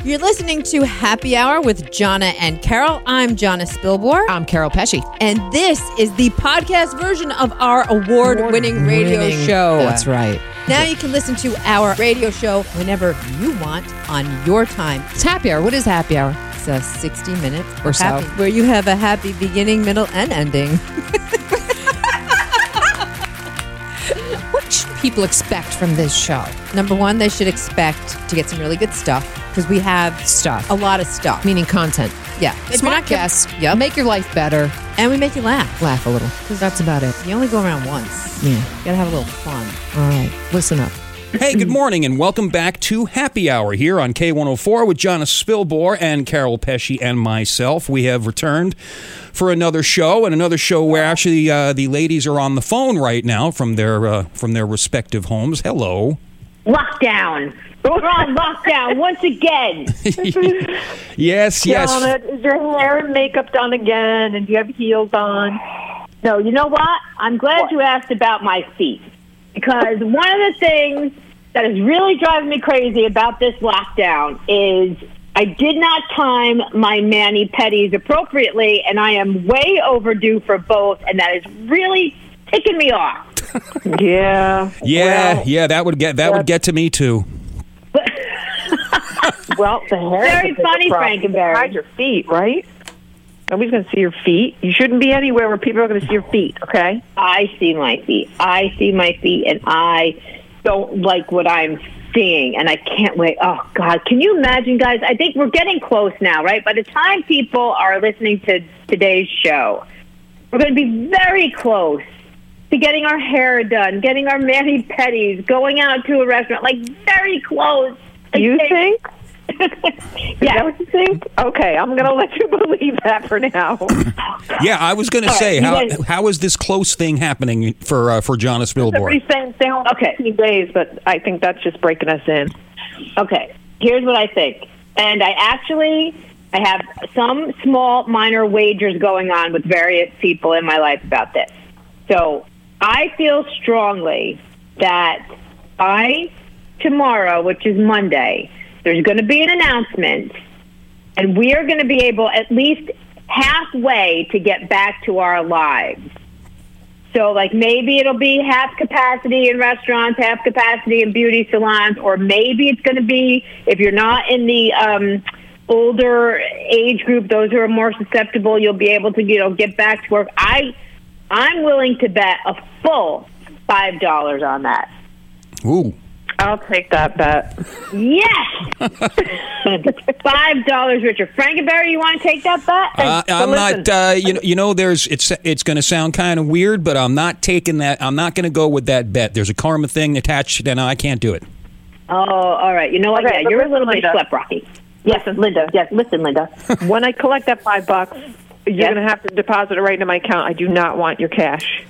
You're listening to Happy Hour with Jonna and Carol. I'm Jonna Spilbor. I'm Carol Pesci. And this is the podcast version of our award-winning radio show. That's right. Now you can listen to our radio show whenever you want on your time. It's Happy Hour. What is Happy Hour? It's a 60-minute or so where you have a happy beginning, middle, and ending. What should people expect from this show? Number one, they should expect to get some really good stuff because we have a lot of stuff. Meaning content. Yeah. Smart guests. Yep. Make your life better. And we make you laugh. Laugh a little. Because that's about it. You only go around once. Yeah. You gotta have a little fun. All right. Listen up. Hey, good morning, and welcome back to Happy Hour here on K104 with Jonna Spilbor and Carol Pesci and myself. We have returned for another show, and another show where actually the ladies are on the phone right now from their respective homes. Hello. Lockdown. We're on lockdown once again. Yes. Janet, is your hair and makeup done again, and do you have heels on? No, you know what? I'm glad you asked about my feet. Because one of the things that is really driving me crazy about this lockdown is I did not time my mani-pedis appropriately, and I am way overdue for both, and that is really ticking me off. Yeah, that would get to me too. Well, the hair very funny, Frankenberry. Hide your feet, right? Nobody's going to see your feet. You shouldn't be anywhere where people are going to see your feet, okay? I see my feet. And I don't like what I'm seeing, and I can't wait. Oh, God. Can you imagine, guys? I think we're getting close now, right? By the time people are listening to today's show, we're going to be very close to getting our hair done, getting our mani-pedis, going out to a restaurant, like very close. You think? Yeah. Is that what you think? Okay, I'm going to let you believe that for now. Yeah, I was going to say, how is this close thing happening for Jonna Spilbor? Everybody's saying they only 15 days, but I think that's just breaking us in. Okay, here's what I think. And I have some small minor wagers going on with various people in my life about this. So I feel strongly that by tomorrow, which is Monday, there's going to be an announcement, and we are going to be able at least halfway to get back to our lives. So, like, maybe it'll be half capacity in restaurants, half capacity in beauty salons, or maybe it's going to be, if you're not in the older age group, those who are more susceptible, you'll be able to, get back to work. I'm willing to bet a full $5 on that. Ooh. I'll take that bet. Yes! $5, Richard. Frankenberry, you want to take that bet? I'm not, it's going to sound kind of weird, but I'm not taking that. I'm not going to go with that bet. There's a karma thing attached, and I can't do it. Oh, all right. You know what? Okay, yeah, you're a little bit slap rocky. Yes, Linda. Yes, listen, Linda. When I collect that $5, you're going to have to deposit it right into my account. I do not want your cash.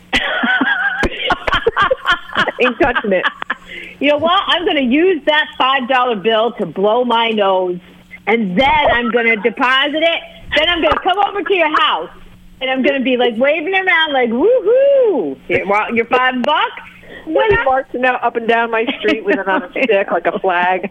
I ain't touching it. You know what? I'm going to use that $5 bill to blow my nose, and then I'm going to deposit it. Then I'm going to come over to your house, and I'm going to be like waving around like, woohoo! Your $5? When I'm marching up and down my street with it on a stick like a flag.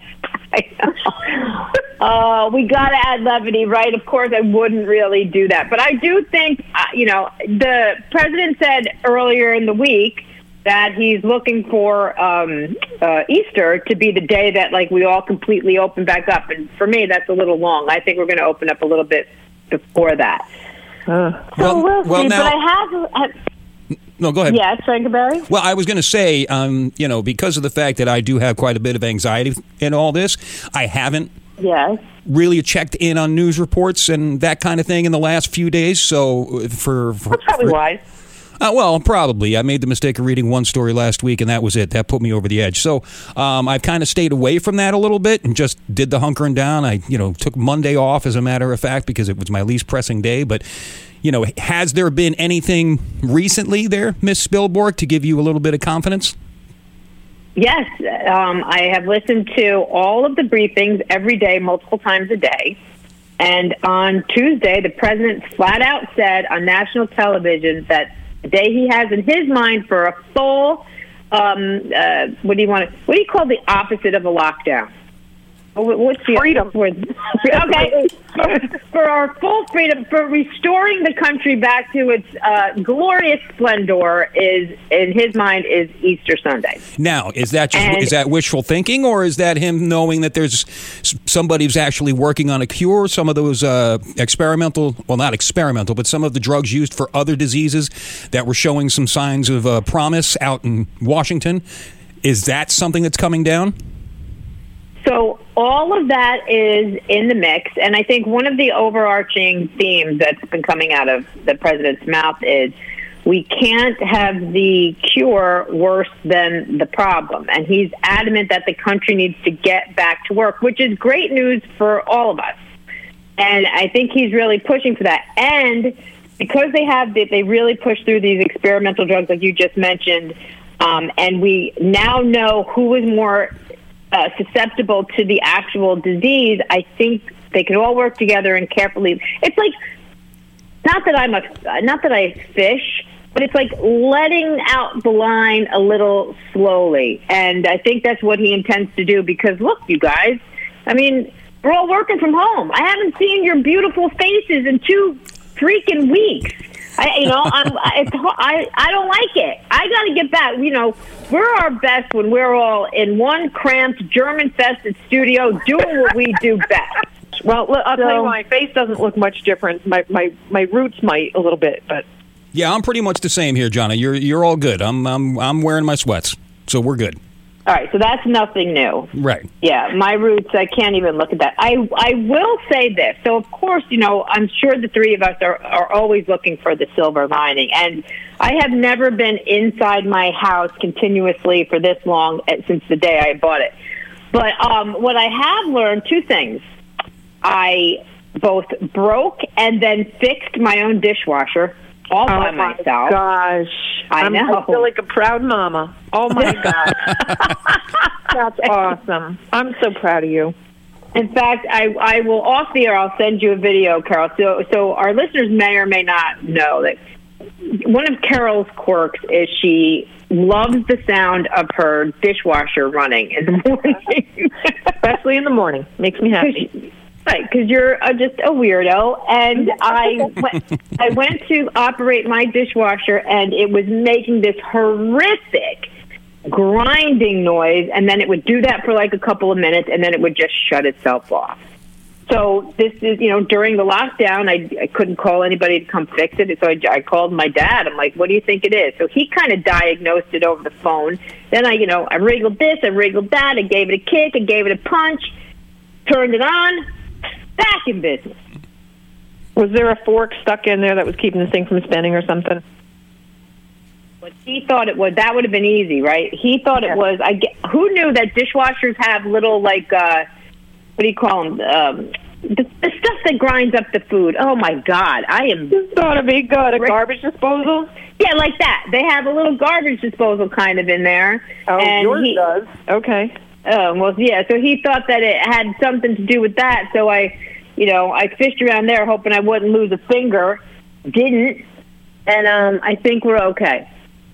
We got to add levity, right? Of course, I wouldn't really do that. But I do think, the president said earlier in the week that he's looking for Easter to be the day that, like, we all completely open back up. And for me, that's a little long. I think we're going to open up a little bit before that. Well, we'll see. now, but I have... No, go ahead. Yes, Frankenberry? Well, I was going to say, because of the fact that I do have quite a bit of anxiety in all this, I haven't really checked in on news reports and that kind of thing in the last few days. So that's probably wise. Well, probably. I made the mistake of reading one story last week, and that was it. That put me over the edge. So I've kind of stayed away from that a little bit and just did the hunkering down. I, took Monday off, as a matter of fact, because it was my least pressing day. But, has there been anything recently there, Miss Spilbor, to give you a little bit of confidence? Yes. I have listened to all of the briefings every day, multiple times a day. And on Tuesday, the president flat out said on national television that the day he has in his mind for a full, what do you call the opposite of a lockdown? What's the Freedom. word? Okay. For our full freedom, for restoring the country back to its glorious splendor is, in his mind, is Easter Sunday. Now, is that wishful thinking, or is that him knowing that there's somebody who's actually working on a cure? Some of those not experimental, but some of the drugs used for other diseases that were showing some signs of promise out in Washington. Is that something that's coming down? So all of that is in the mix, and I think one of the overarching themes that's been coming out of the president's mouth is we can't have the cure worse than the problem. And he's adamant that the country needs to get back to work, which is great news for all of us. And I think he's really pushing for that. And because they really push through these experimental drugs like you just mentioned, and we now know who is more susceptible to the actual disease, I think they could all work together and carefully. It's like not that I fish, but it's like letting out the line a little slowly, and I think that's what he intends to do. Because look, you guys, I mean, we're all working from home. I haven't seen your beautiful faces in 2 freaking weeks. I don't like it. I got to get back. We're our best when we're all in one cramped, German-fested studio doing what we do best. Well, I'll tell you, my face doesn't look much different. My roots might a little bit, but yeah, I'm pretty much the same here, Johnny. You're all good. I'm wearing my sweats, so we're good. All right, so that's nothing new. Right. Yeah, my roots, I can't even look at that. I will say this. So, of course, I'm sure the three of us are always looking for the silver lining. And I have never been inside my house continuously for this long since the day I bought it. But what I have learned, 2 things. I both broke and then fixed my own dishwasher all by myself. Oh, my gosh. I know. I feel like a proud mama. Oh, my God. That's awesome. I'm so proud of you. In fact, I will off the air, I'll send you a video, Carol. So our listeners may or may not know that one of Carol's quirks is she loves the sound of her dishwasher running in the morning. Especially in the morning. Makes me happy. Right, because you're just a weirdo, and I went to operate my dishwasher, and it was making this horrific grinding noise, and then it would do that for like a couple of minutes, and then it would just shut itself off. So this is, during the lockdown, I couldn't call anybody to come fix it, so I called my dad. I'm like, what do you think it is? So he kind of diagnosed it over the phone. Then I wriggled this, I wriggled that, I gave it a kick, I gave it a punch, turned it on. Back in business. Was there a fork stuck in there that was keeping the thing from spinning or something? What he thought it was, that would have been easy, right? He thought it was, who knew that dishwashers have little, what do you call them? The stuff that grinds up the food. Oh, my God. This ought to be good. A garbage disposal? Yeah, like that. They have a little garbage disposal kind of in there. Oh, and yours does. Okay. Oh, well, yeah, so he thought that it had something to do with that, so I fished around there hoping I wouldn't lose a finger. Didn't, and I think we're okay.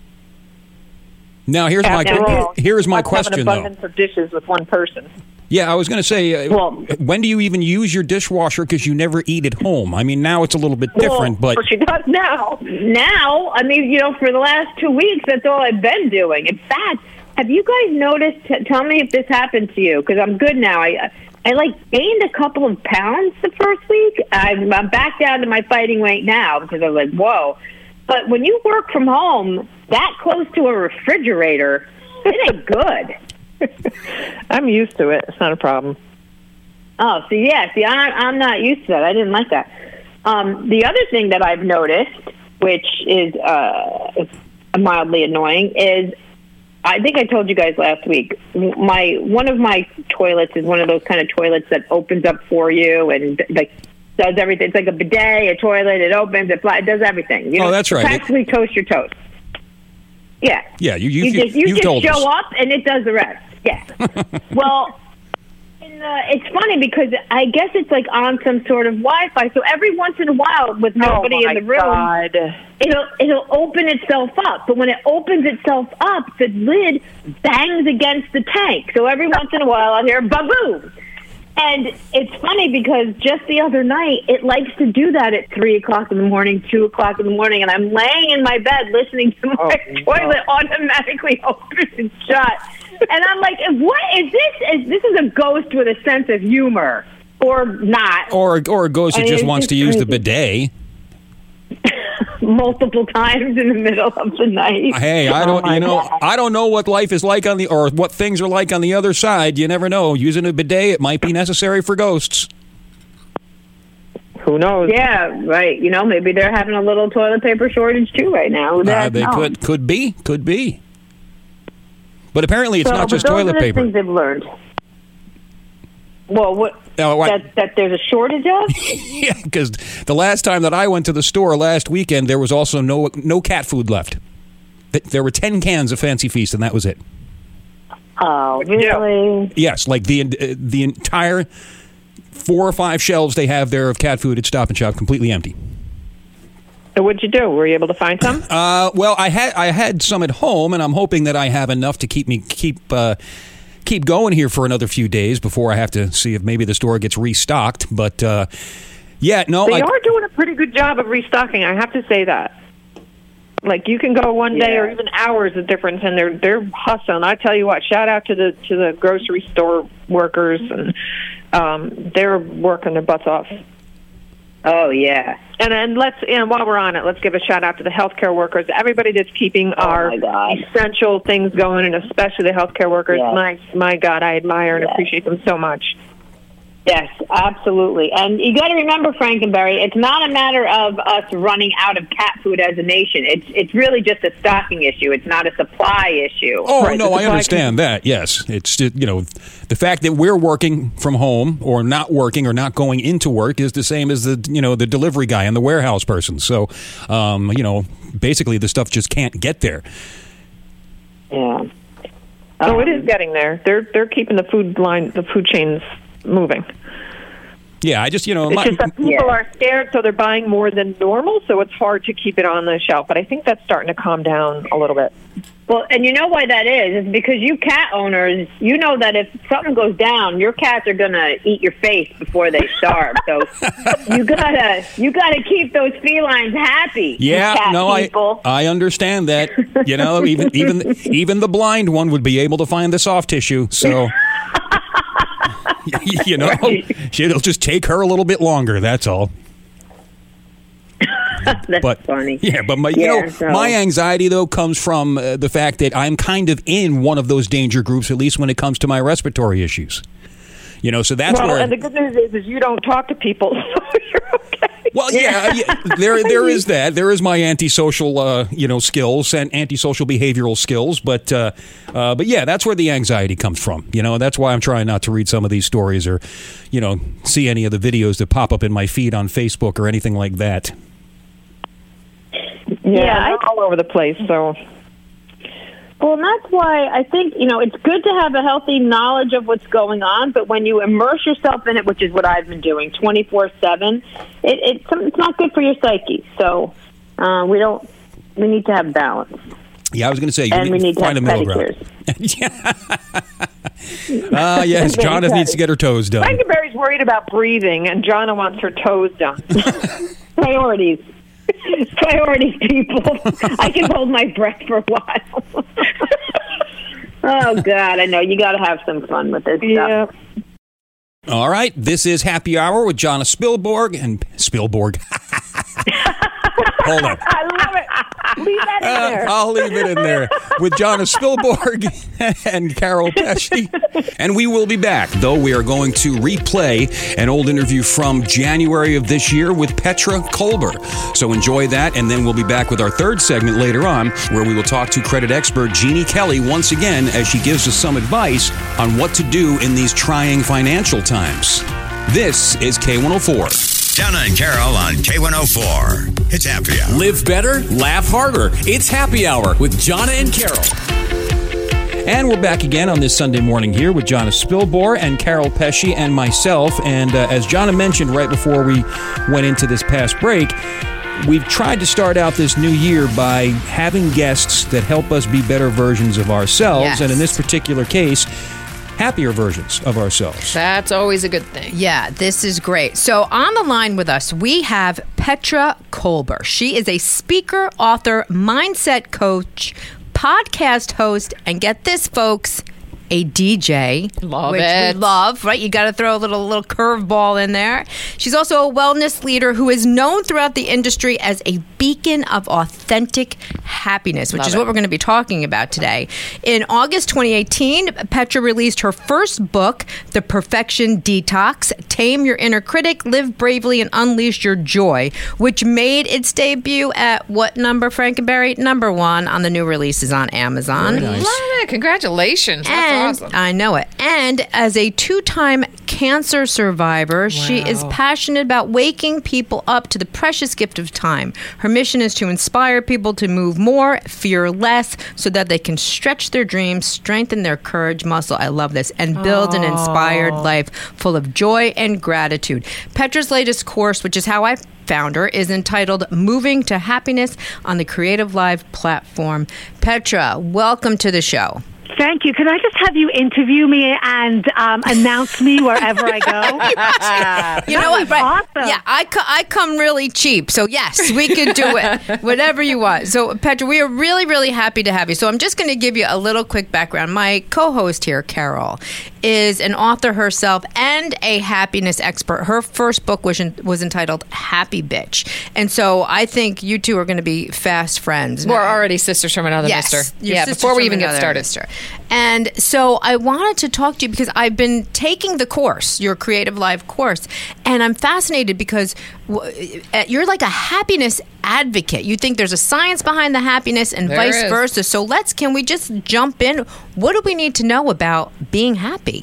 Now, here's my question, an abundance of dishes with one person. Yeah, I was going to say, when do you even use your dishwasher? Because you never eat at home. I mean, now it's a little bit different, but she does now. Now, I mean, for the last 2 weeks, that's all I've been doing. In fact, have you guys noticed? Tell me if this happened to you, because I'm good now. I gained a couple of pounds the first week. I'm back down to my fighting weight now because I was like, whoa. But when you work from home, that close to a refrigerator, it ain't good. I'm used to it. It's not a problem. Oh, see, I'm not used to that. I didn't like that. The other thing that I've noticed, which is mildly annoying, is I think I told you guys last week, one of my toilets is one of those kind of toilets that opens up for you and does everything. It's like a bidet, a toilet. It opens, it does everything. That's right. Practically toast your toast. Yeah. Yeah, you just told us. show up and it does the rest. Yeah. Well, it's funny because I guess it's like on some sort of Wi-Fi. So every once in a while, with nobody in the room, it'll open itself up. But when it opens itself up, the lid bangs against the tank. So every once in a while, I'll hear ba-boom. And it's funny because just the other night, it likes to do that at 3 o'clock in the morning, 2 o'clock in the morning, and I'm laying in my bed listening to my toilet automatically open and shut. And I'm like, what is this? This is a ghost with a sense of humor, or not. Or a ghost that just wants to use the bidet. Multiple times in the middle of the night. Hey, I don't know what life is like or what things are like on the other side. You never know. Using a bidet, it might be necessary for ghosts. Who knows? Yeah, right. Maybe they're having a little toilet paper shortage too right now. They could be. But apparently, it's not just toilet paper. Things they've learned. Well, what? That there's a shortage of? Yeah, because the last time that I went to the store last weekend, there was also no cat food left. There were 10 cans of Fancy Feast, and that was it. Oh, really? Yes, like the entire 4 or 5 shelves they have there of cat food at Stop and Shop completely empty. So what'd you do? Were you able to find some? Well, I had some at home, and I'm hoping that I have enough to keep going here for another few days before I have to see if maybe the store gets restocked. But they are doing a pretty good job of restocking. I have to say that. Like, you can go one day or even hours of difference, and they're hustling. I tell you what, shout out to the grocery store workers, and they're working their butts off. Oh yeah, and while we're on it, let's give a shout out to the healthcare workers. Everybody that's keeping our essential things going, and especially the healthcare workers. Yes. My God, I admire and appreciate them so much. Yes, absolutely. And you got to remember, Frankenberry, it's not a matter of us running out of cat food as a nation. It's really just a stocking issue. It's not a supply issue. Oh, right, no, I understand that, yes. It's just, the fact that we're working from home or not working or not going into work is the same as the delivery guy and the warehouse person. So, basically the stuff just can't get there. Yeah. So it is getting there. They're keeping the food chains moving. Yeah, I just, it's just that people are scared, so they're buying more than normal, so it's hard to keep it on the shelf. But I think that's starting to calm down a little bit. Well, and you know why that is because you cat owners, you know that if something goes down, your cats are going to eat your face before they starve. So you gotta keep those felines happy. Yeah, no, I understand that. Even the blind one would be able to find the soft tissue. So it'll just take her a little bit longer. That's all. That's funny. Yeah, but my anxiety though comes from the fact that I'm kind of in one of those danger groups, at least when it comes to my respiratory issues. So that's where. And the good news is you don't talk to people, so you're okay. Well, yeah, there is that. There is my antisocial, skills and antisocial behavioral skills, but yeah, that's where the anxiety comes from. That's why I'm trying not to read some of these stories or, see any of the videos that pop up in my feed on Facebook or anything like that. Yeah, all over the place. So. Well, and that's why I think, it's good to have a healthy knowledge of what's going on, but when you immerse yourself in it, which is what I've been doing 24/7, it's not good for your psyche. So we need to have balance. Yeah, I was going to say, we need to find a middle ground. Yes, Jonna needs to get her toes done. Frankenberry's worried about breathing, and Jonna wants her toes done. Priorities. Priorities, people. I can hold my breath for a while. Oh, God, I know. You got to have some fun with this stuff. All right, this is Happy Hour with Jonna Spielborg and Spielborg. Hold on. I love it. Leave that in there. I'll leave it in there with Jonna Spielborg and Carol Pesci. And we will be back, though we are going to replay an old interview from January of this year with Petra Kolber. So enjoy that, and then we'll be back with our third segment later on, where we will talk to credit expert Jeannie Kelly once again as she gives us some advice on what to do in these trying financial times. This is K104. Jonna and Carol on K104. It's Happy Hour. Live better, laugh harder. It's Happy Hour with Jonna and Carol. And we're back again on this Sunday morning here with Jonna Spielborg and Carol Pesci and myself. And as Jonna mentioned right before we went into this past break, we've tried to start out this new year by having guests that help us be better versions of ourselves. Yes. And in this particular case, happier versions of ourselves. That's always a good thing. Yeah, this is great. So on the line with us, we have Petra Kolber. She is a speaker, author, mindset coach, podcast host, and get this, folks, a DJ. Love which it. we love, right? You got to throw a little curveball in there. She's also a wellness leader who is known throughout the industry as a beacon of authentic happiness, which is what we're going to be talking about today. In August 2018, Petra released her first book, The Perfection Detox: Tame Your Inner Critic, Live Bravely, and Unleash Your Joy, which made its debut at what number, Frankenberry? Number 1 on the new releases on Amazon. Very nice. Love it. Congratulations. That's awesome. I know it. And as a 2-time cancer survivor, she is passionate about waking people up to the precious gift of time. Her mission is to inspire people to move more, fear less, so that they can stretch their dreams, strengthen their courage muscle. I love this. And build an inspired life full of joy and gratitude. Petra's latest course, which is how I found her, is entitled Moving to Happiness on the Creative Live platform. Petra, welcome to the show. Thank you. Can I just have you interview me and announce me wherever I go? You know what? Right. Awesome. Yeah, I come really cheap. So, yes, we could do it. Whatever you want. So, Petra, we are really, really happy to have you. So, I'm just going to give you a little quick background. My co-host here, Carol, is an author herself and a happiness expert. Her first book was entitled Happy Bitch. And so, I think you two are going to be fast friends. We're already sisters from another mister. Yeah, before we even get started. Mister. And so I wanted to talk to you because I've been taking the course, your Creative Live course, and I'm fascinated because you're like a happiness advocate. You think there's a science behind the happiness and vice versa. So can we just jump in? What do we need to know about being happy?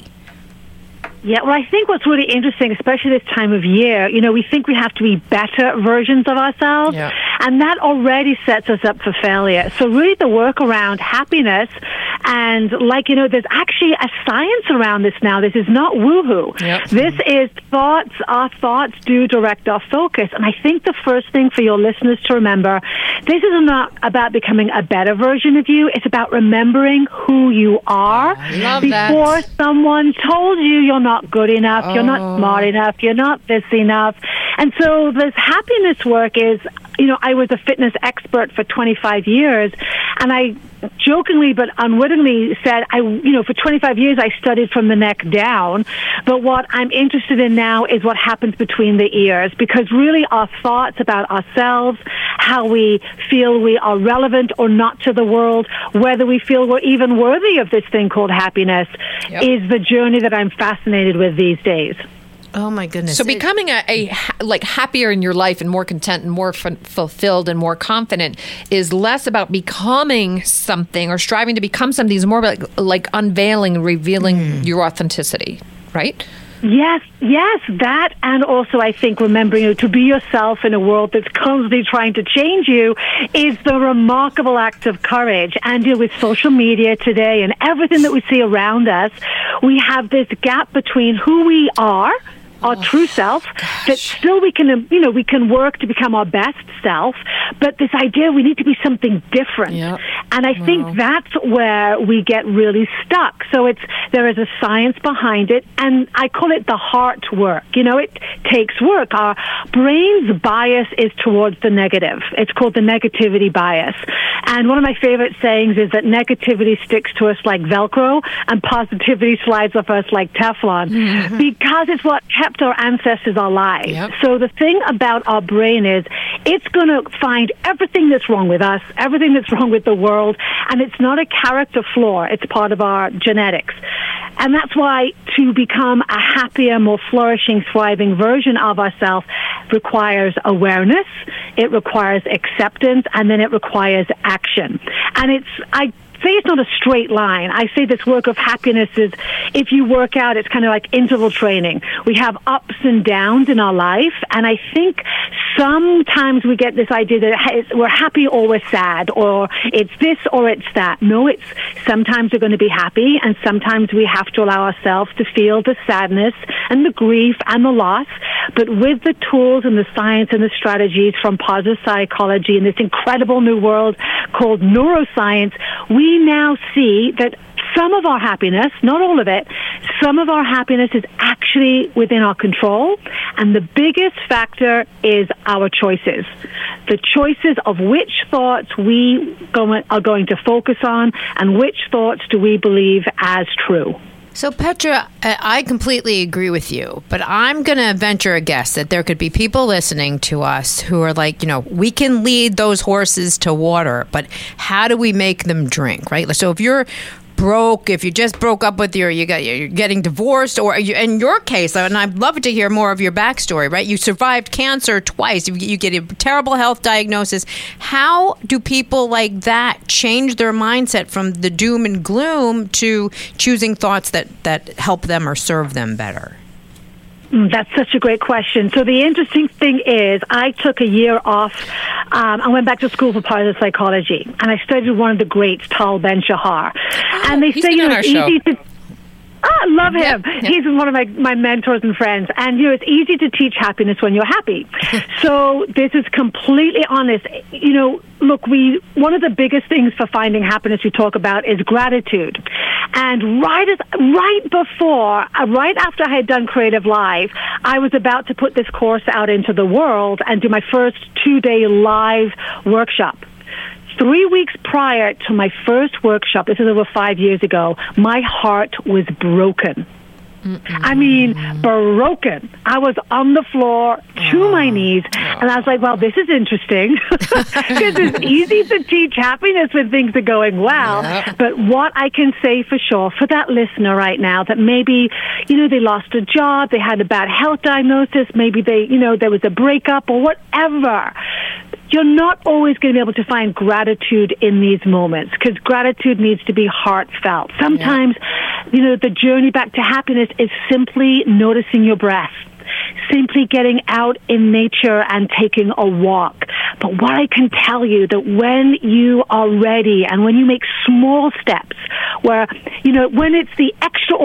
Yeah, well, I think what's really interesting, especially this time of year, we think we have to be better versions of ourselves, and that already sets us up for failure. So really the work around happiness, and there's actually a science around this now. This is not woohoo. Yep. This is thoughts. Our thoughts do direct our focus. And I think the first thing for your listeners to remember, this is not about becoming a better version of you. It's about remembering who you are before someone told you you're not good enough, you're not smart enough, you're not this enough. And so this happiness work is, I was a fitness expert for 25 years, and I jokingly but unwittingly said, for 25 years I studied from the neck down, but what I'm interested in now is what happens between the ears, because really our thoughts about ourselves, how we feel we are relevant or not to the world, whether we feel we're even worthy of this thing called happiness, is the journey that I'm fascinated with these days. Oh my goodness! So becoming a happier in your life and more content and more fulfilled and more confident is less about becoming something or striving to become something. It's more about like unveiling, revealing your authenticity, right? Yes, that, and also I think remembering to be yourself in a world that's constantly trying to change you is the remarkable act of courage. And with social media today and everything that we see around us, we have this gap between who we are, our true self, that still we can work to become our best self, but this idea we need to be something different. And I think that's where we get really stuck. So there is a science behind it, and I call it the heart work. It takes work. Our brain's bias is towards the negative. It's called the negativity bias. And one of my favorite sayings is that negativity sticks to us like Velcro and positivity slides off us like Teflon, because it's what kept our ancestors alive. So the thing about our brain is it's going to find everything that's wrong with us, everything that's wrong with the world, and it's not a character flaw. It's part of our genetics. And that's why to become a happier, more flourishing, thriving version of ourselves requires awareness, it requires acceptance, and then it requires action. And I say it's not a straight line. I say this work of happiness is, if you work out, it's kind of like interval training. We have ups and downs in our life, and I think sometimes we get this idea that we're happy or we're sad, or it's this or it's that. No, it's sometimes we're going to be happy, and sometimes we have to allow ourselves to feel the sadness and the grief and the loss. But with the tools and the science and the strategies from positive psychology and this incredible new world called neuroscience, we now see that some of our happiness, not all of it, some of our happiness is actually within our control. And the biggest factor is our choices. The choices of which thoughts we are going to focus on and which thoughts do we believe as true. So, Petra, I completely agree with you, but I'm going to venture a guess that there could be people listening to us who are like, we can lead those horses to water, but how do we make them drink, right? So if you're broke, if you just broke up with you're getting divorced, or in your case, and I'd love to hear more of your backstory, right? You survived cancer twice. You get a terrible health diagnosis. How do people like that change their mindset from the doom and gloom to choosing thoughts that help them or serve them better? That's such a great question. So the interesting thing is I took a year off. I went back to school for positive psychology, and I studied with one of the greats, Tal Ben-Shahar. And they say, it's easy to... I love him. Yep. He's one of my mentors and friends. And, it's easy to teach happiness when you're happy. So this is completely honest. Look, one of the biggest things for finding happiness we talk about is gratitude. And right after I had done Creative Live, I was about to put this course out into the world and do my first 2-day live workshop. 3 weeks prior to my first workshop, this is over 5 years ago, my heart was broken. I mean, broken. I was on the floor to my knees, and I was like, well, this is interesting, because it's easy to teach happiness when things are going well. But what I can say for sure, for that listener right now, that maybe, they lost a job, they had a bad health diagnosis, maybe there was a breakup or whatever, you're not always going to be able to find gratitude in these moments, because gratitude needs to be heartfelt. Sometimes, the journey back to happiness is simply noticing your breath, simply getting out in nature and taking a walk. But what I can tell you, that when you are ready and when you make small steps, where, when it's the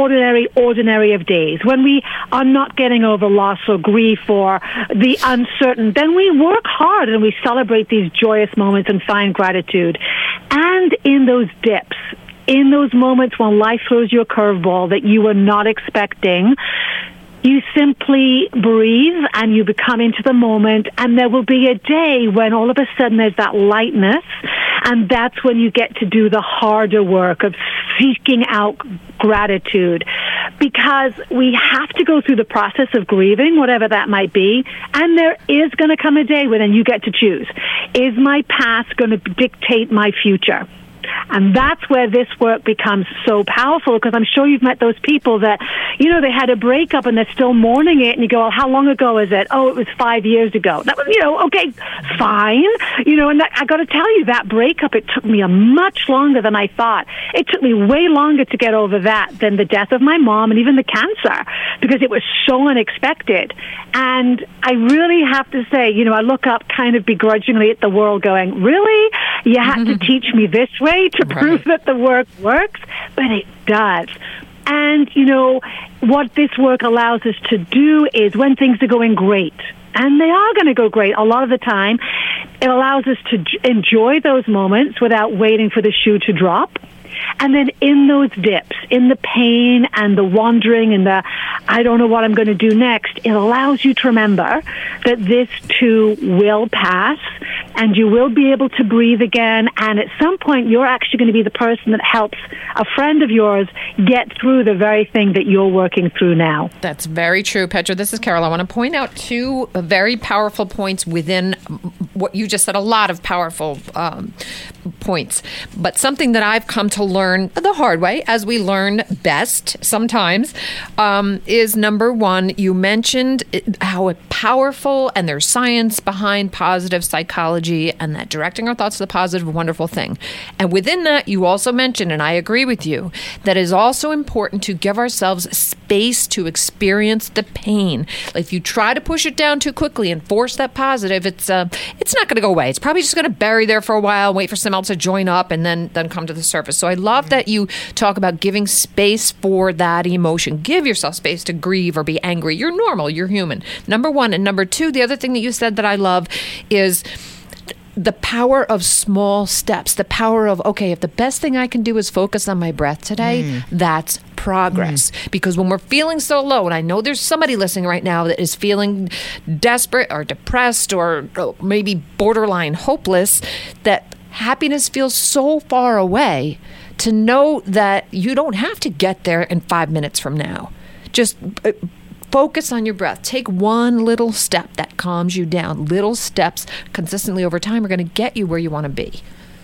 ordinary of days, when we are not getting over loss or grief or the uncertain, then we work hard and we celebrate these joyous moments and find gratitude. And in those dips, in those moments when life throws you a curveball that you were not expecting, you simply breathe and you become into the moment, and there will be a day when all of a sudden there's that lightness, and that's when you get to do the harder work of seeking out gratitude, because we have to go through the process of grieving, whatever that might be, and there is going to come a day when then you get to choose. Is my past going to dictate my future? And that's where this work becomes so powerful, because I'm sure you've met those people that, they had a breakup and they're still mourning it, and you go, well, how long ago is it? Oh, it was 5 years ago. That was, okay, fine. And I got to tell you, that breakup, it took me a much longer than I thought. It took me way longer to get over that than the death of my mom and even the cancer, because it was so unexpected. And I really have to say, I look up kind of begrudgingly at the world going, really? You had to teach me this way to prove that the work works? But it does. And, what this work allows us to do is when things are going great, and they are going to go great a lot of the time, it allows us to enjoy those moments without waiting for the shoe to drop. And then in those dips, in the pain and the wandering and the I don't know what I'm going to do next, it allows you to remember that this too will pass, and you will be able to breathe again. And at some point, you're actually going to be the person that helps a friend of yours get through the very thing that you're working through now. That's very true, Petra. This is Carol. I want to point out two very powerful points within what you just said, a lot of powerful points. But something that I've come to learn the hard way, as we learn best sometimes, is number one, you mentioned how powerful, and there's science behind positive psychology, and that directing our thoughts to the positive, a wonderful thing. And within that, you also mentioned, and I agree with you, that it is also important to give ourselves space to experience the pain. Like if you try to push it down too quickly and force that positive, it's not going to go away. It's probably just going to bury there for a while, wait for someone else to join up, and then come to the surface. So I love that you talk about giving space for that emotion. Give yourself space to grieve or be angry. You're normal. You're human. Number one. And number two, the other thing that you said that I love is the power of small steps, the power of, okay, if the best thing I can do is focus on my breath today, that's progress. Because when we're feeling so low, and I know there's somebody listening right now that is feeling desperate or depressed or maybe borderline hopeless, that happiness feels so far away, to know that you don't have to get there in 5 minutes from now. Just focus on your breath. Take one little step that calms you down. Little steps consistently over time are going to get you where you want to be.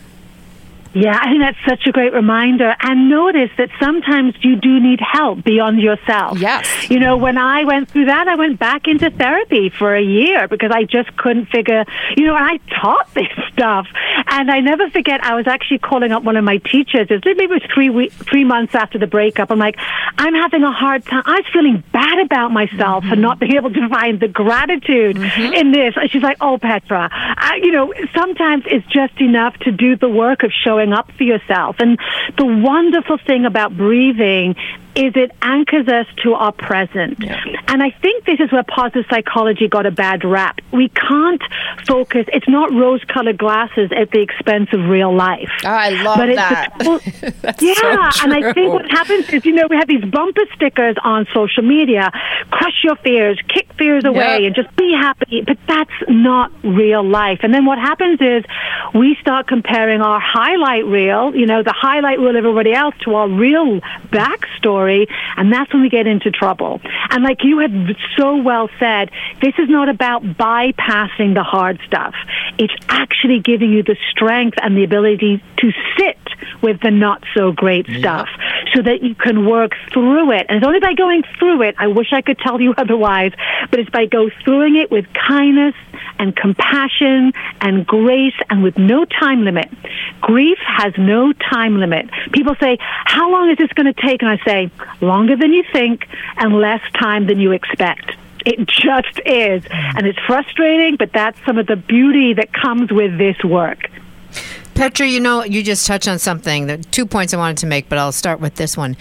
Yeah, I think that's such a great reminder. And notice that sometimes you do need help beyond yourself. Yes. You know, when I went through that, I went back into therapy for a year because I just couldn't figure, and I taught this stuff. And I never forget, I was actually calling up one of my teachers. Maybe it was 3 months after the breakup. I'm like, I'm having a hard time. I was feeling bad about myself for not being able to find the gratitude in this. And she's like, oh, Petra, sometimes it's just enough to do the work of showing up for yourself. And the wonderful thing about breathing is it anchors us to our present. Yeah. And I think this is where positive psychology got a bad rap. We can't focus. It's not rose-colored glasses at the expense of real life. Oh, I love that. That's yeah, so and I think what happens is, we have these bumper stickers on social media, crush your fears, kick fears away, and just be happy. But that's not real life. And then what happens is we start comparing our highlight reel, the highlight reel of everybody else, to our real backstory. And that's when we get into trouble. And like you had so well said, this is not about bypassing the hard stuff. It's actually giving you the strength and the ability to sit with the not so great stuff so that you can work through it. And it's only by going through it, I wish I could tell you otherwise, but it's by going through it with kindness and compassion and grace and with no time limit. Grief has no time limit. People say, how long is this going to take? And I say, longer than you think and less time than you expect. It just is. And it's frustrating, but that's some of the beauty that comes with this work. Petra, you just touched on something. The 2 points I wanted to make, but I'll start with this one.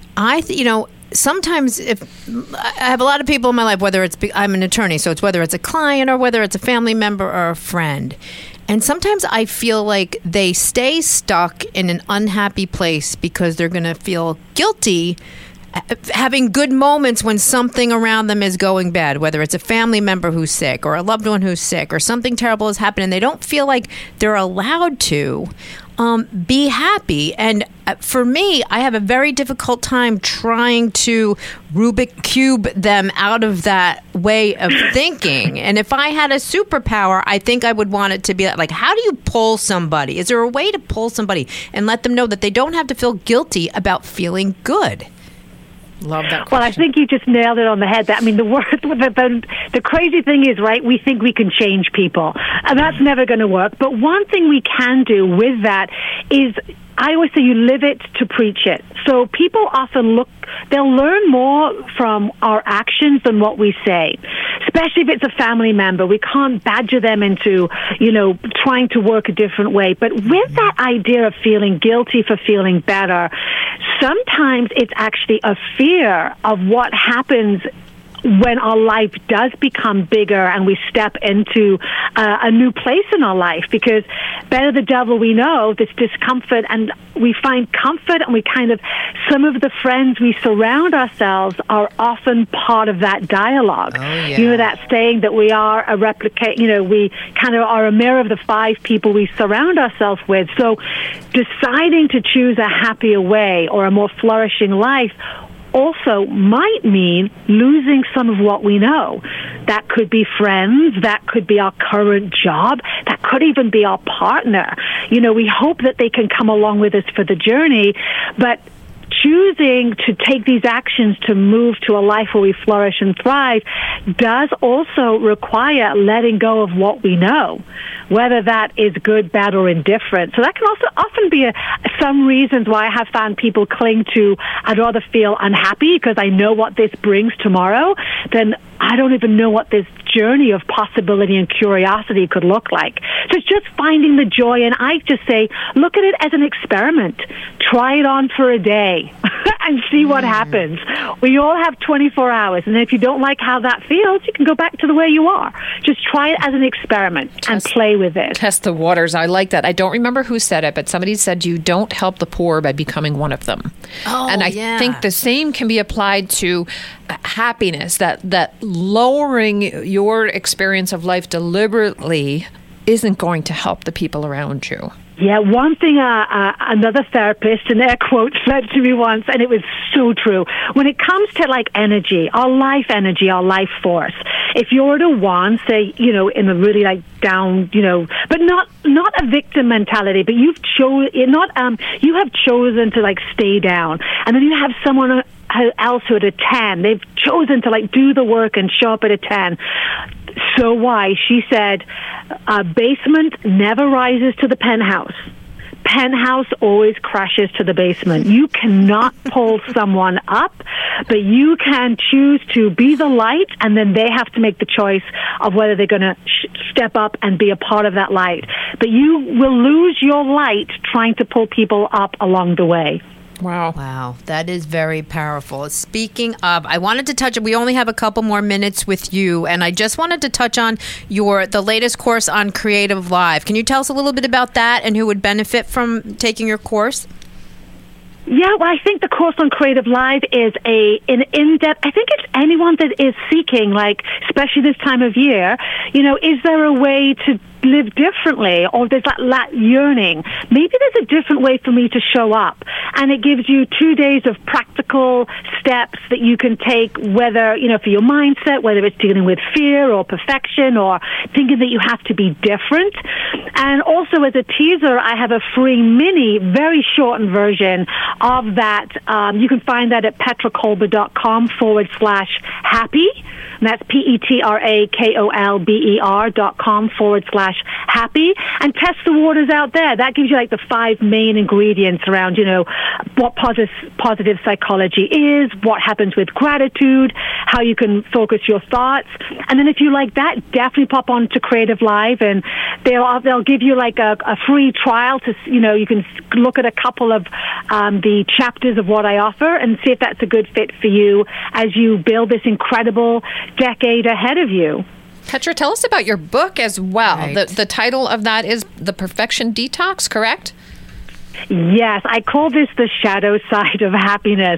Sometimes if I have a lot of people in my life, I'm an attorney, so it's whether it's a client or whether it's a family member or a friend. And sometimes I feel like they stay stuck in an unhappy place because they're going to feel guilty having good moments when something around them is going bad, whether it's a family member who's sick or a loved one who's sick or something terrible has happened, and they don't feel like they're allowed to be happy. And for me, I have a very difficult time trying to Rubik Cube them out of that way of thinking. And if I had a superpower, I think I would want it to be like, how do you pull somebody? Is there a way to pull somebody and let them know that they don't have to feel guilty about feeling good? Love that question. Well, I think you just nailed it on the head. The crazy thing is, right, we think we can change people, and that's never going to work. But one thing we can do with that is, I always say, you live it to preach it. So people often they'll learn more from our actions than what we say, especially if it's a family member. We can't badger them into, trying to work a different way. But with that idea of feeling guilty for feeling better, sometimes it's actually a fear of what happens when our life does become bigger and we step into a new place in our life, because better the devil we know, this discomfort, and we find comfort, and some of the friends we surround ourselves are often part of that dialogue. Oh, yeah. That saying that we are a replicate, we kind of are a mirror of the 5 people we surround ourselves with. So deciding to choose a happier way or a more flourishing life also might mean losing some of what we know. That could be friends, that could be our current job, that could even be our partner. We hope that they can come along with us for the journey, but choosing to take these actions to move to a life where we flourish and thrive does also require letting go of what we know, whether that is good, bad, or indifferent. So that can also often be some reasons why I have found people cling to, I'd rather feel unhappy because I know what this brings tomorrow than I don't even know what this journey of possibility and curiosity could look like. So it's just finding the joy. And I just say, look at it as an experiment. Try it on for a day and see what happens. We all have 24 hours, and if you don't like how that feels, you can go back to the way you are. Just try it as an experiment and play with it. Test the waters. I like that. I don't remember who said it, but somebody said you don't help the poor by becoming one of them. And I think the same can be applied to happiness, that lowering your experience of life deliberately isn't going to help the people around you. Yeah, one thing another therapist, in air quotes, said to me once, and it was so true. When it comes to like energy, our life force, if you're at a 1, say, in a really like down, but not a victim mentality, but you have chosen to like stay down, and then you have someone else who at a 10, they've chosen to like do the work and show up at a 10. So why? She said, basement never rises to the penthouse. Penthouse always crashes to the basement. You cannot pull someone up, but you can choose to be the light, and then they have to make the choice of whether they're going to step up and be a part of that light. But you will lose your light trying to pull people up along the way. Wow, that is very powerful. Speaking of, I wanted to touch, we only have a couple more minutes with you, and I just wanted to touch on the latest course on Creative Live. Can you tell us a little bit about that and who would benefit from taking your course? Yeah, well, I think the course on Creative Live is an in-depth, I think it's anyone that is seeking, like, especially this time of year, is there a way to live differently, or there's that yearning? Maybe there's a different way for me to show up. And it gives you 2 days of practical steps that you can take, whether, for your mindset, whether it's dealing with fear or perfection or thinking that you have to be different. And also as a teaser, I have a free mini, very shortened version of that. You can find that at petrakolber.com/happy. And that's petrakolber.com/happy, and test the waters out there. That gives you like the 5 main ingredients around, what positive psychology is, what happens with gratitude, how you can focus your thoughts. And then if you like that, definitely pop on to Creative Live, and they'll give you like a free trial to, you can look at a couple of the chapters of what I offer and see if that's a good fit for you as you build this incredible decade ahead of you. Petra, tell us about your book as well. Right. The title of that is The Perfection Detox, correct? Yes, I call this the shadow side of happiness.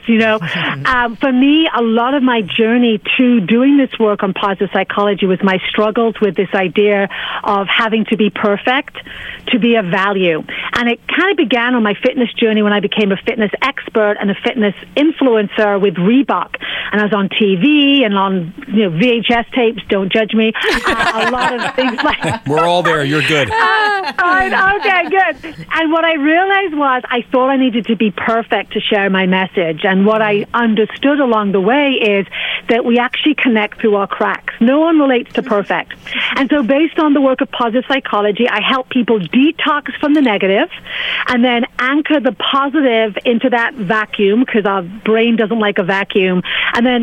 For me, a lot of my journey to doing this work on positive psychology was my struggles with this idea of having to be perfect, to be of value. And it kind of began on my fitness journey when I became a fitness expert and a fitness influencer with Reebok. And I was on TV and on VHS tapes, don't judge me, a lot of things like... We're all there, you're good. Okay, good. And what I realized was I thought I needed to be perfect to share my message. And what I understood along the way is that we actually connect through our cracks. No one relates to perfect. And so based on the work of positive psychology, I help people detox from the negative and then anchor the positive into that vacuum, because our brain doesn't like a vacuum. And then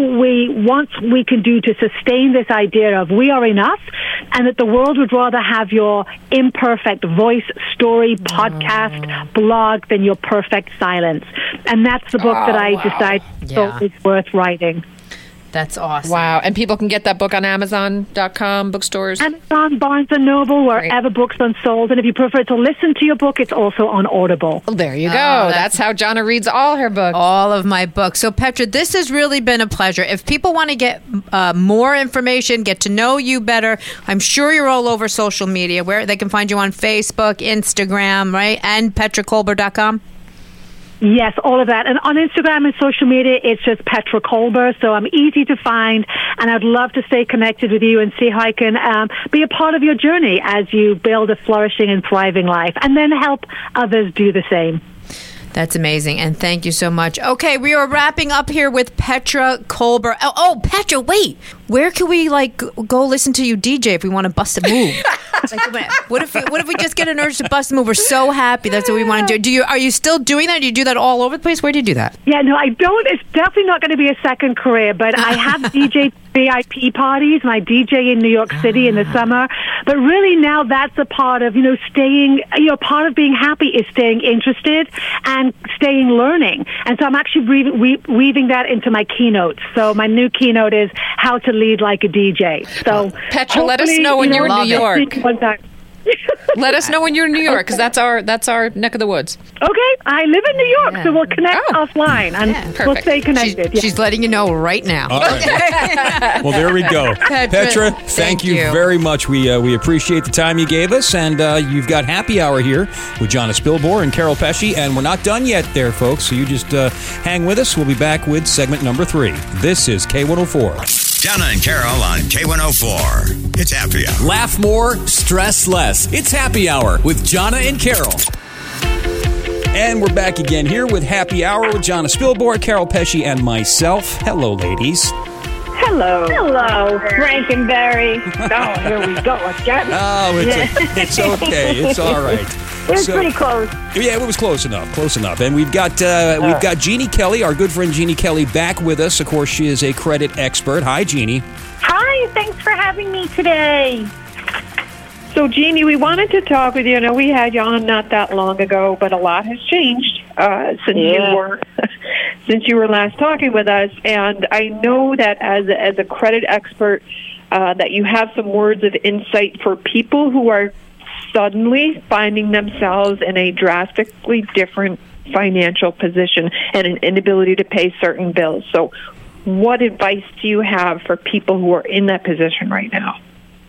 once we can do to sustain this idea of we are enough, and that the world would rather have your imperfect voice, story, podcast, blog than your perfect silence. And that's the book that I decided is worth writing. That's awesome. Wow. And people can get that book on Amazon.com, bookstores? Amazon, Barnes & Noble, wherever books are sold. And if you prefer to listen to your book, it's also on Audible. Well, there you go. That's how Jonna reads all her books. All of my books. So, Petra, this has really been a pleasure. If people want to get more information, get to know you better, I'm sure you're all over social media, where they can find you on Facebook, Instagram, right? And petrakolber.com. Yes, all of that. And on Instagram and social media, it's just Petra Kolber. So I'm easy to find, and I'd love to stay connected with you and see how I can be a part of your journey as you build a flourishing and thriving life, and then help others do the same. That's amazing, and thank you so much. Okay, we are wrapping up here with Petra Kolber. Oh, Petra, wait. Where can we go listen to you DJ if we want to bust a move? What if we just get an urge to bust a move? We're so happy. That's what we want to do. Are you still doing that? Do you do that all over the place? Where do you do that? Yeah, no, I don't. It's definitely not going to be a second career, but I have DJ VIP parties, and I DJ in New York City in the summer. But really now that's a part of, staying, part of being happy is staying interested and staying learning. And so I'm actually weaving that into my keynotes. So my new keynote is how to lead like a DJ. So Petra, let us know when you're in New York. Let us know when you're in New York, because that's our neck of the woods. Okay, I live in New York, so we'll connect offline, and we'll stay connected. She's letting you know right now. All right. Well, there we go. Petra, thank you very much. We appreciate the time you gave us, and you've got Happy Hour here with Gianna Spilborn and Carol Pesci, and we're not done yet there, folks, so you just hang with us. We'll be back with segment number 3. This is K104. Gianna and Carol on K104. It's Happy Hour. Laugh more, stress less. It's Happy Hour with Gianna and Carol. And we're back again here with Happy Hour with Gianna Spilborn, Carol Pesci, and myself. Hello, ladies. Hello. Hello, Frankenberry. Oh, here we go again. Oh, it's okay. It's all right. It was pretty close. Yeah, it was close enough. And we've got Jeannie Kelly, our good friend Jeannie Kelly, back with us. Of course, she is a credit expert. Hi, Jeannie. Hi, thanks for having me today. So, Jeannie, we wanted to talk with you. I know we had you on not that long ago, but a lot has changed since you were last talking with us. And I know that as a credit expert, that you have some words of insight for people who are suddenly finding themselves in a drastically different financial position and an inability to pay certain bills. So what advice do you have for people who are in that position right now?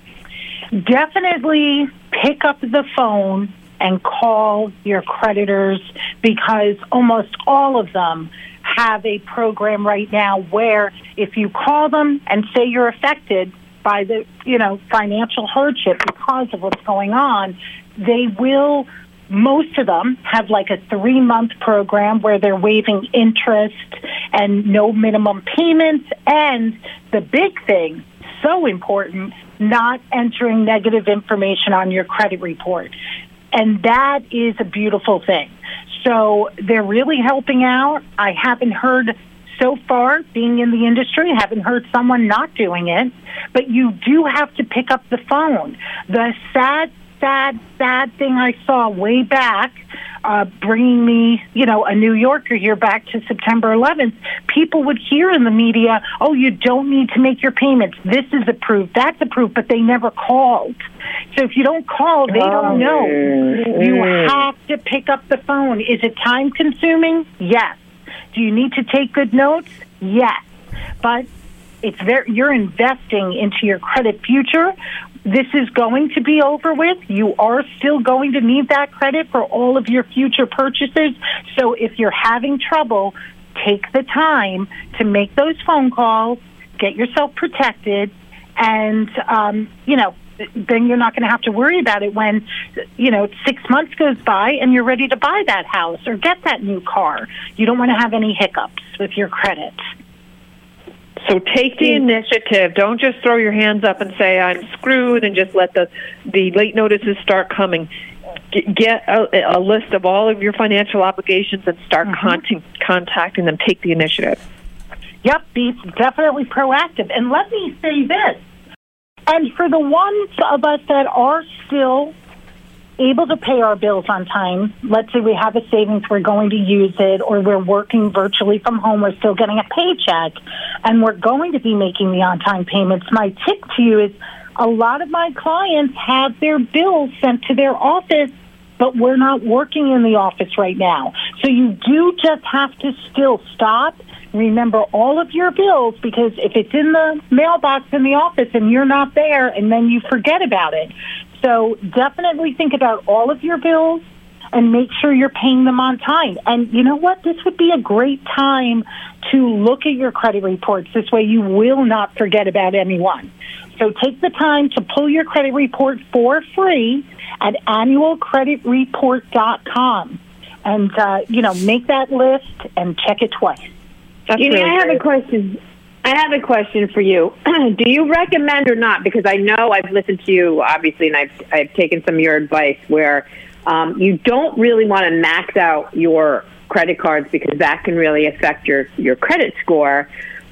Definitely pick up the phone and call your creditors, because almost all of them have a program right now where if you call them and say you're affected by the, financial hardship because of what's going on, they will, most of them have like a 3-month program where they're waiving interest and no minimum payments. And the big thing, so important, not entering negative information on your credit report. And that is a beautiful thing. So they're really helping out. I haven't heard so far, being in the industry, I haven't heard someone not doing it, but you do have to pick up the phone. The sad thing I saw way back, bringing me, a New Yorker here back to September 11th, people would hear in the media, oh, you don't need to make your payments. This is approved, that's approved, but they never called. So if you don't call, they don't know. You have to pick up the phone. Is it time consuming? Yes. Do you need to take good notes? Yes. But you're investing into your credit future. This is going to be over with. You are still going to need that credit for all of your future purchases. So if you're having trouble, take the time to make those phone calls, get yourself protected, and, then you're not going to have to worry about it when, 6 months goes by and you're ready to buy that house or get that new car. You don't want to have any hiccups with your credit. So take the initiative. Don't just throw your hands up and say, I'm screwed, and just let the late notices start coming. Get a list of all of your financial obligations and start contacting them. Take the initiative. Yep, be definitely proactive. And let me say this. And for the ones of us that are still able to pay our bills on time, let's say we have a savings, we're going to use it, or we're working virtually from home, we're still getting a paycheck, and we're going to be making the on-time payments, my tip to you is a lot of my clients have their bills sent to their office, but we're not working in the office right now. So you do just have to still stop. Remember all of your bills, because if it's in the mailbox in the office and you're not there, and then you forget about it. So definitely think about all of your bills and make sure you're paying them on time. And you know what? This would be a great time to look at your credit reports. This way you will not forget about anyone. So take the time to pull your credit report for free at annualcreditreport.com. And, make that list and check it twice. Jeannie, I have a question. I have a question for you. Do you recommend or not? Because I know I've listened to you, obviously, and I've taken some of your advice where you don't really want to max out your credit cards because that can really affect your credit score.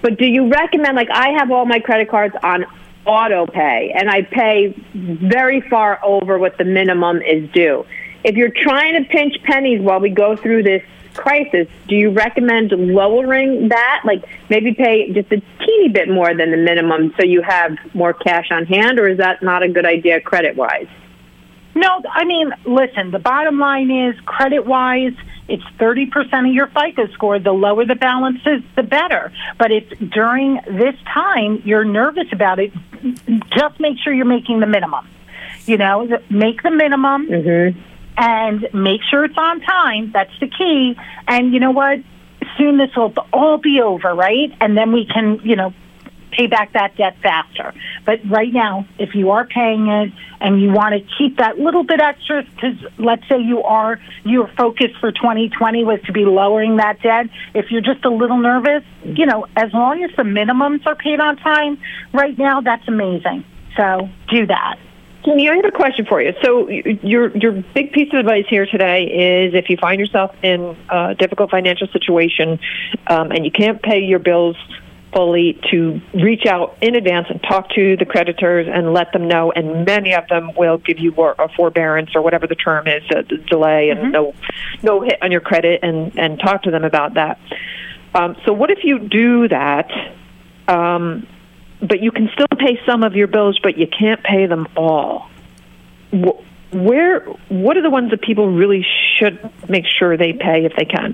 But do you recommend, like I have all my credit cards on auto pay, and I pay very far over what the minimum is due. If you're trying to pinch pennies while we go through this crisis, do you recommend lowering that? Like maybe pay just a teeny bit more than the minimum so you have more cash on hand, or is that not a good idea credit-wise? No, I mean, listen, the bottom line is credit-wise, it's 30% of your FICO score. The lower the balance is, the better. But if during this time you're nervous about it, just make sure you're making the minimum. You know, make the minimum and make sure it's on time. That's the key. And you know what? Soon this will all be over, right? And then we can, you know, pay back that debt faster. But right now, if you are paying it and you want to keep that little bit extra, because let's say your focus for 2020 was to be lowering that debt, if you're just a little nervous, you know, as long as the minimums are paid on time, right now, that's amazing. So do that. Jenny, I have a question for you. So your big piece of advice here today is if you find yourself in a difficult financial situation and you can't pay your bills fully, to reach out in advance and talk to the creditors and let them know, and many of them will give you a forbearance or whatever the term is, a delay and no hit on your credit, and talk to them about that. So what if you do that, but you can still pay some of your bills, but you can't pay them all? What are the ones that people really should make sure they pay if they can?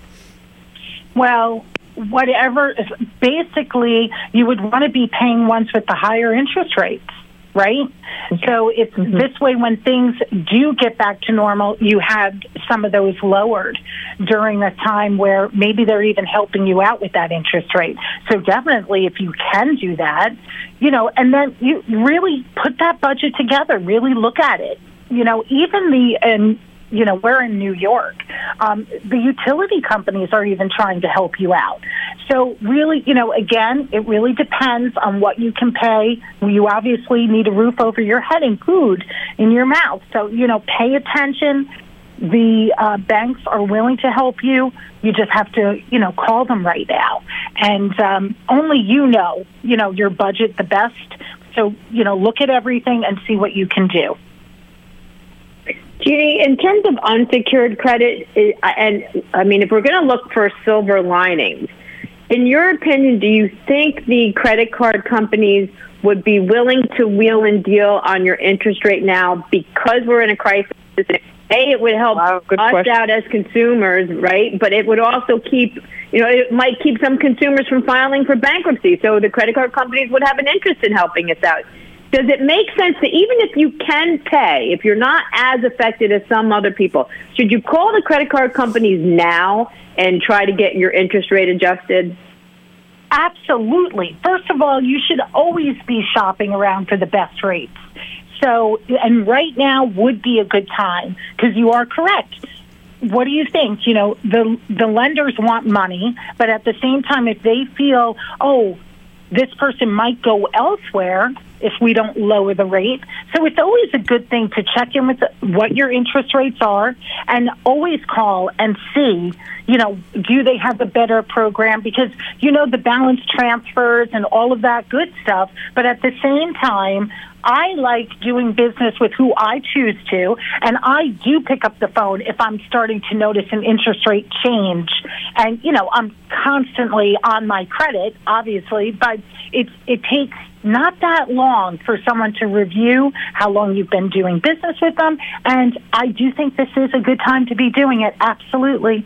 Well, whatever, basically, you would want to be paying ones with the higher interest rates, right? So it's this way, when things do get back to normal, you have some of those lowered during a time where maybe they're even helping you out with that interest rate. So definitely, if you can do that, you know, and then you really put that budget together, really look at it. You know, even you know, we're in New York. The utility companies are even trying to help you out. So really, you know, again, it really depends on what you can pay. You obviously need a roof over your head and food in your mouth. So, you know, pay attention. The banks are willing to help you. You just have to, you know, call them right now. And only you know, your budget the best. So, you know, look at everything and see what you can do. Jeannie, in terms of unsecured credit, and I mean, if we're going to look for silver linings, in your opinion, do you think the credit card companies would be willing to wheel and deal on your interest rate now because we're in a crisis? It would help us out as consumers, right? But it would also keep, you know, it might keep some consumers from filing for bankruptcy. So the credit card companies would have an interest in helping us out. Does it make sense that even if you can pay, if you're not as affected as some other people, should you call the credit card companies now and try to get your interest rate adjusted? Absolutely. First of all, you should always be shopping around for the best rates. So, and right now would be a good time, because you are correct. What do you think? You know, the lenders want money, but at the same time, if they feel, oh, this person might go elsewhere if we don't lower the rate. So it's always a good thing to check in with what your interest rates are, and always call and see, you know, do they have a better program? Because, you know, the balance transfers and all of that good stuff. But at the same time, I like doing business with who I choose to, and I do pick up the phone if I'm starting to notice an interest rate change. And, you know, I'm constantly on my credit, obviously, but it takes not that long for someone to review how long you've been doing business with them, and I do think this is a good time to be doing it, absolutely.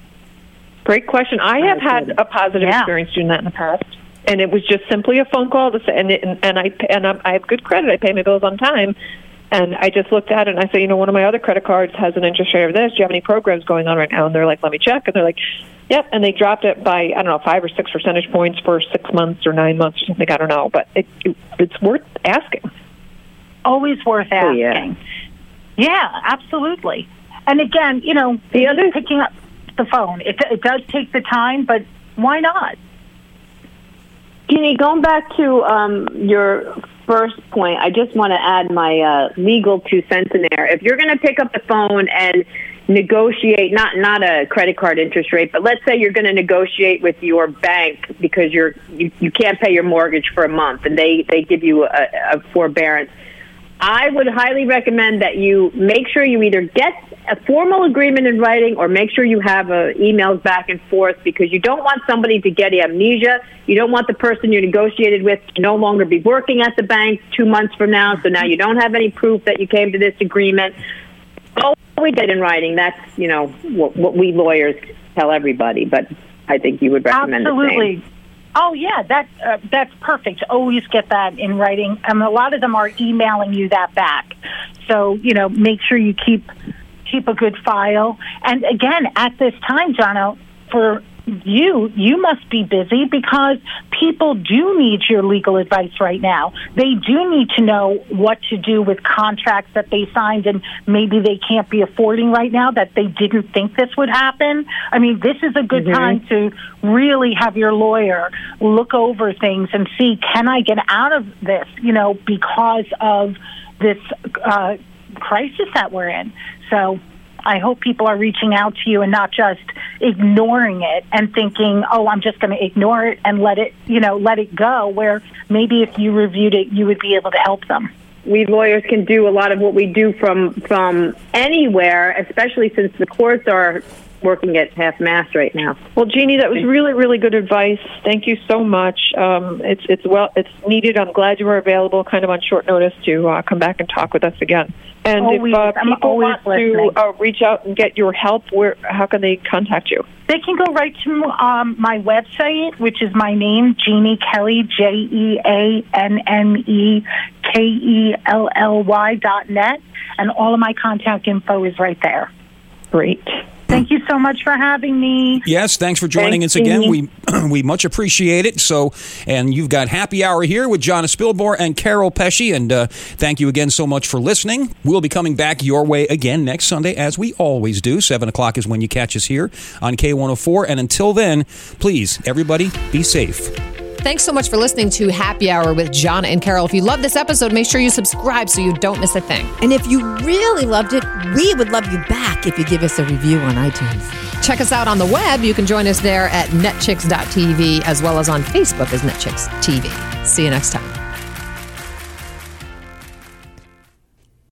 Great question. I have had a positive experience doing that in the past. And it was just simply a phone call to say, and I have good credit. I pay my bills on time, and I just looked at it and I said, you know, one of my other credit cards has an interest rate of this. Do you have any programs going on right now? And they're like, let me check. And they're like, yep. And they dropped it by, I don't know, 5 or 6 percentage points for 6 months or 9 months or something. I don't know, but it's worth asking. Always worth asking. Yeah, absolutely. And again, you know, the other picking up the phone, it does take the time, but why not? Jeannie, going back to your first point, I just want to add my legal 2 cents in there. If you're going to pick up the phone and negotiate, not a credit card interest rate, but let's say you're going to negotiate with your bank because you can't pay your mortgage for a month and they give you a forbearance. I would highly recommend that you make sure you either get a formal agreement in writing or make sure you have emails back and forth, because you don't want somebody to get amnesia. You don't want the person you negotiated with to no longer be working at the bank 2 months from now, so now you don't have any proof that you came to this agreement. We get in writing. That's, what we lawyers tell everybody, but I think you would recommend Absolutely. the same. Oh, yeah, that's perfect. Always get that in writing. A lot of them are emailing you that back. So, make sure you keep a good file. And again, at this time, Jono, for you must be busy because people do need your legal advice right now. They do need to know what to do with contracts that they signed and maybe they can't be affording right now, that they didn't think this would happen. I mean, this is a good time to really have your lawyer look over things and see, can I get out of this, because of this crisis that we're in. So I hope people are reaching out to you and not just ignoring it and thinking, oh, I'm just going to ignore it and let it go, where maybe if you reviewed it, you would be able to help them. We lawyers can do a lot of what we do from anywhere, especially since the courts are working at half-mast right now. Well, Jeannie, that was really, really good advice. Thank you so much. It's needed. I'm glad you were available kind of on short notice to come back and talk with us again. And if people want to reach out and get your help, how can they contact you? They can go right to my website, which is my name, Jeannie Kelley, JeanneKelley.net, and all of my contact info is right there. Great. Thank you so much for having me. Yes, thanks for joining us again. We much appreciate it. And you've got Happy Hour here with Jonna Spilborn and Carol Pesci, and thank you again so much for listening. We'll be coming back your way again next Sunday, as we always do. 7 o'clock is when you catch us here on K104. And until then, please, everybody, be safe. Thanks so much for listening to Happy Hour with Jonna and Carol. If you love this episode, make sure you subscribe so you don't miss a thing. And if you really loved it, we would love you back if you give us a review on iTunes. Check us out on the web. You can join us there at netchicks.tv as well as on Facebook as NetChicks TV. See you next time.